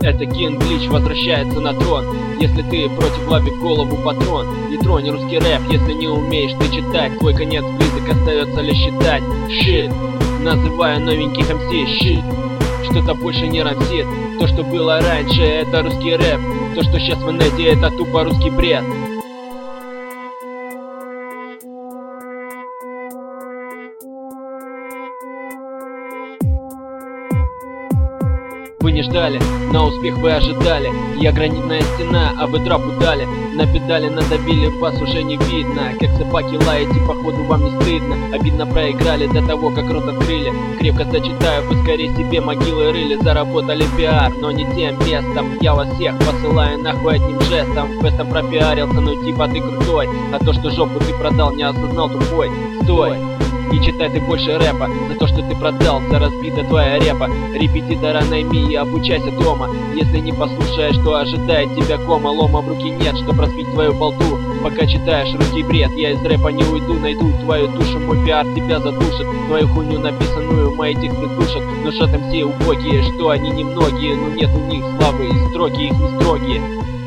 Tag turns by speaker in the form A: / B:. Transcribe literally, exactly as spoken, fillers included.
A: Это King Glitch возвращается на трон. Если ты против, лови в голову патрон. Не тронь русский рэп, если не умеешь ты читать. Твой конец близок, остается лишь считать. Shit, называю новеньких эм си shit. Что-то больше не рамсит. То, что было раньше, это русский рэп. То, что сейчас в инете, это тупо русский бред. Вы не ждали, на успех вы ожидали. Я гранитная стена, а вы драпу дали. На педали надавили, вас уже не видно. Как собаки лаете, походу вам не стыдно. Обидно проиграли до того, как рот открыли. Крепко зачитаю, вы скорее себе могилы рыли. Заработали пиар, но не тем местом. Я вас всех посылаю нахуй одним жестом. Фестом пропиарился, ну типа ты крутой. А то, что жопу ты продал, не осознал тупой. Стой! Не читай ты больше рэпа, за то, что ты продался, разбита твоя репа. Репетитора найми и обучайся дома. Если не послушаешь, то ожидает тебя кома. Лома в руки нет, чтоб разбить твою болту. Пока читаешь русский бред, я из рэпа не уйду. Найду твою душу, мой пиар тебя задушит. Твою хуйню написанную, мои тексты душат. Но что там все убогие, что они немногие. Но нет у них славы, и строки их не строгие.